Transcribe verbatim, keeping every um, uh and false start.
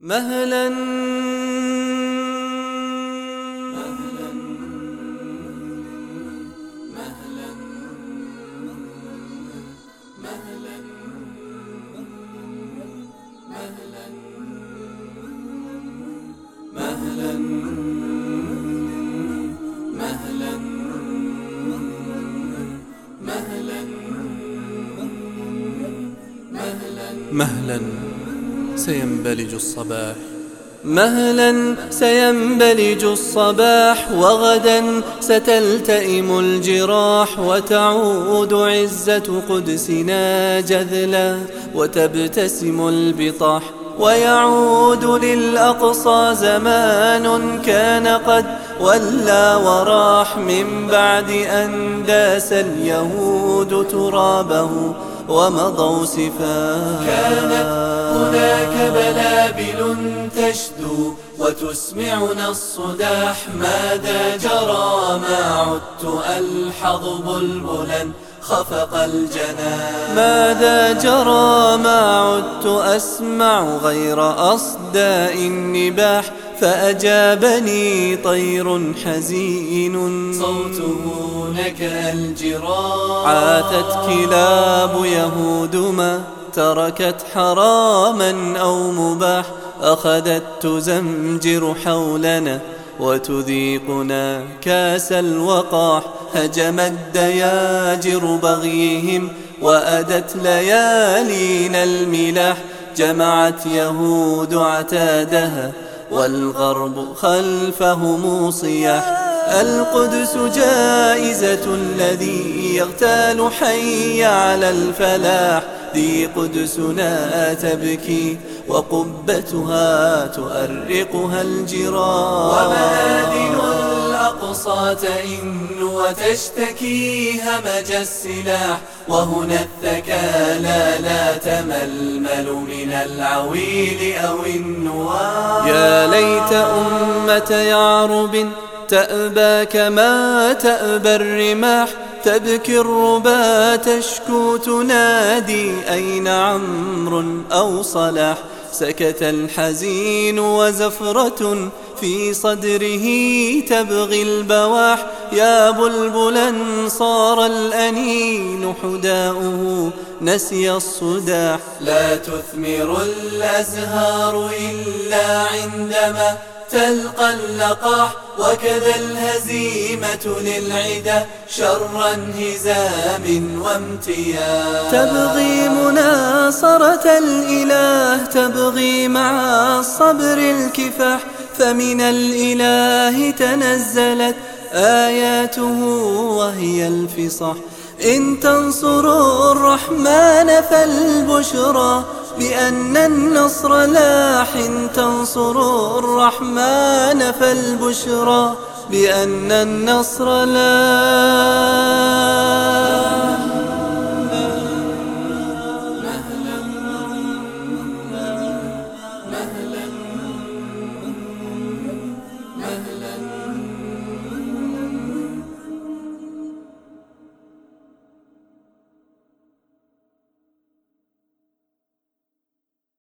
مهلا مهلا سينبلج الصباح، مهلا سينبلج الصباح، وغدا ستلتئم الجراح، وتعود عزة قدسنا جذلا، وتبتسم البطاح، ويعود للأقصى زمان كان قد ولى وراح، من بعد أن داس اليهود ترابه ومضوا سفاح. كانت هناك بلابل تشدو وتسمعنا الصداح، ماذا جرى ما عدت ألحظ بلبلا خفق الجنان، ماذا جرى ما عدت أسمع غير أصداء النباح، فأجابني طير حزين صوته نكأ الجراح، عاثت كلاب يهود ما تركت حراما أو مباح، أخذت تزمجر حولنا وتذيقنا كاس الوقاح، هجمت دياجر بغيهم وأدت ليالينا الملاح، جمعت يهود عتادها والغرب خلفهم صياح، القدس جائزة الذي يغتال حي على الفلاح، ذي قدسنا تبكي وقبتها تؤرقها الجراح، ومآذن الأقصى تئن وتشتكي همج السلاح، وهنا الثكالى لا تململ من العويل أو النواح، يا ليت أمة يعرب تأبى كما تأبى الرماح، تبكي الربا تشكو تنادي أين عمرو أو صلاح، سكت الحزين وزفرة في صدره تبغي البواح، يا بلبلا صار الأنين حداؤه نسي الصداح، لا تثمر الأزهار إلا عندما تلقى اللقاح، وكذا الهزيمة للعدا شر انهزام وامتياز، تبغي مناصرة الإله، تبغي مع الصبر الكفاح، فمن الإله تنزلت آياته وهي الفصاح، إن تنصروا الرحمن فالبشرى بأن النصر لاح، إن تنصروا الرحمن فالبشرى بأن النصر لاح.